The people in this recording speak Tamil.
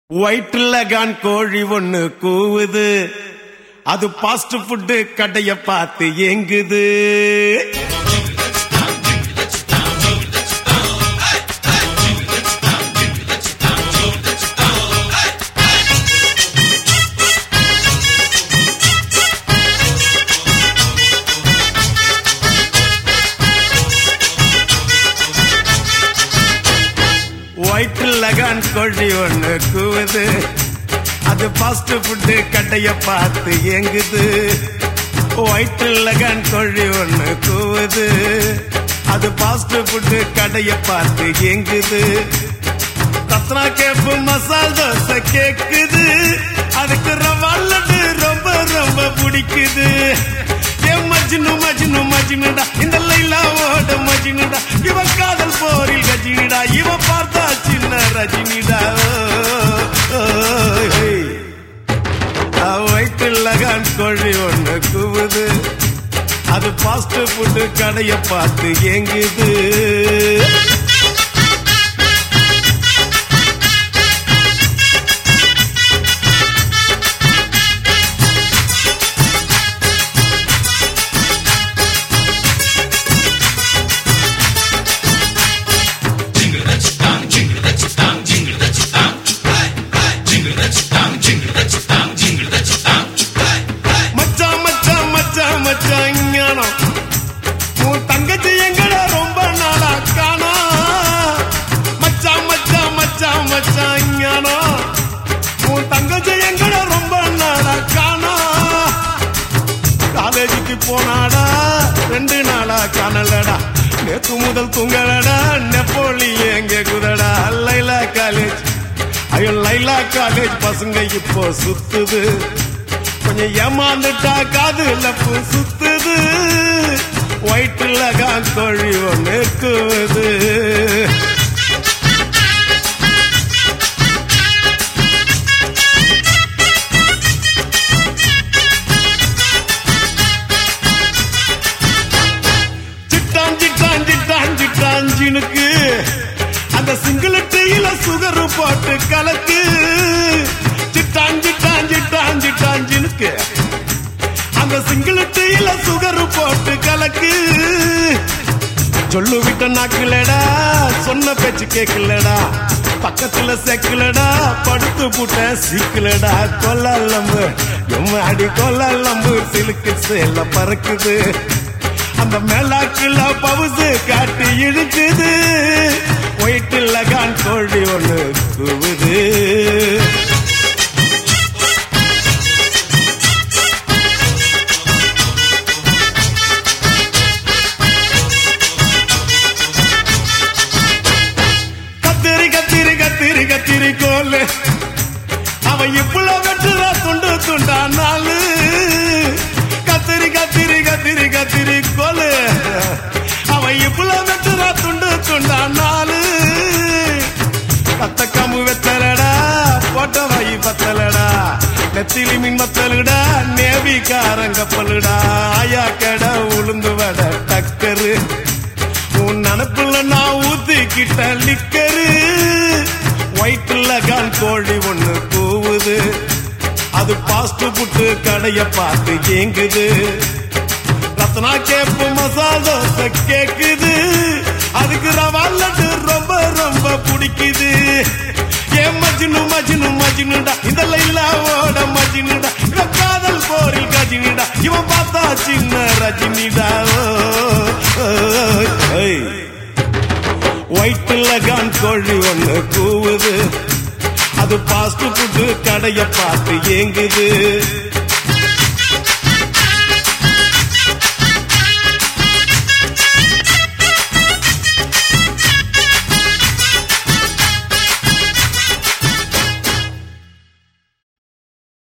வயிற்றுல கான் கோழி ஒண்ணு கூவுது, அது பாஸ்ட் ஃபுட் கடைய பார்த்து ஏங்குது. வயிற்றுல கான் கோழி ஒண்ணு கூவுது, அது பாஸ்ட் ஃபுட் கடைய பார்த்து ஏங்குது. வயிற்றுல கான் கோழி ஒண்ணு கூவுது, அது பாஸ்ட் ஃபுட் கடைய பார்த்து ஏங்குது. ரத்னா கேப்பு மசால் தோசை கேக்குது, அதுக்கு ரவா லட்டு ரொம்ப ரொம்ப பிடிக்குது. மஜ்னு மஜ்னு மஜ்னுடா, இந்த லைலாவோட மஜ்னுடா, இவ காதல் போரில் கஜினிடா, இவ பார்த்தா சின்ன ரஜினிடா. வயிற்றுல கான் கோழி ஒண்ணு கூவுது, அது பாஸ்ட் ஃபுட் கடைய பார்த்து ஏங்குது. உன் தங்கச்சி எங்கட ரொம்ப நாளா காணா, மச்சான் மச்சான் மச்சான் மச்சான் ஞானோ. உன் தங்கச்சி எங்கட ரொம்ப நாளா காணா, காலேஜுக்கு போனாடா 2 நாளா காணலடா, நேத்து முதல் தூங்கலடா, நெப்போலி எங்க குதடா. லைலா காலேஜ், ஐயோ லைலா காலேஜ் பசங்க இப்போ சுத்துது, கொஞ்சம் ஏமாந்துட்டா காதுல பூ சுத்துது. வயிற்றுல கான் கோழி ஒண்ணு கூவுது. சிட்டான் சிட்டான் சிட்டான் சிட்டான் ஜினுக்கு, அந்த சிங்கிள் டீல சுகர் போட்டு கலக்கு. சிட்டான் சிட்டான் சிட்டான் சிட்டான் ஜினுக்கு, அந்த சிங்கிள் டீல சுகர் போட்டு கலக்கு. சொல்லு விட்ட நாக்குலடா, சொன்ன பேச்சு கேட்கலடா, பக்கத்துல செக்கலடா, படுத்து புட்ட சீக்கலடா. கொல்லம்பு எம்மாடி கொல்லம்பு சிலுக்கு சேல பறக்குது, அந்த மேலாக்குல பவுசு காட்டி இழுக்குது. வயிற்றுல கான் கோழி ஒண்ணு கூவுது. கத்திரி கோலு, அவ இப்புல வெட்டுறா துண்டு துண்டா நாளு. கத்திரி கத்திரி கத்திரி கத்திரி கோலு, அவ இப்புல வெட்டுறா துண்டு துண்டா நாளு. கத்த கம்பு வெத்தலடா, போட்ட வாயி பத்தலடா, நெத்திலி மீன் மத்தலுடா, நேவி காரங்கப்பலுடா. ஆயா கடை உளுந்து வட டக்கரு, உன் நினப்புல நான் ஊத்திக்கிட்ட லிக்கரு. வயிற்றுல கான் கோழி ஒண்ணு கூவுது, அது பாஸ்ட் ஃபுட் கடைய பார்த்து ஏங்குது. ரத்னா கேப்பு மசால் தோசை கேக்குது, அதுக்கு ரவா லட்டு ரொம்ப ரொம்ப பிடிக்குது. மஜ்னு மஜ்னு மஜ்னுடா, இந்த லைலாவோட மஜ்னுடா, இவ காதல் போரில் கஜினிடா, இவன் பார்த்தா சின்ன ரஜினிடா. வயிற்றுல கான் கோழி ஒண்ணு கூவுது, அது பாஸ்ட் ஃபுட் கடைய பார்த்து ஏங்குது.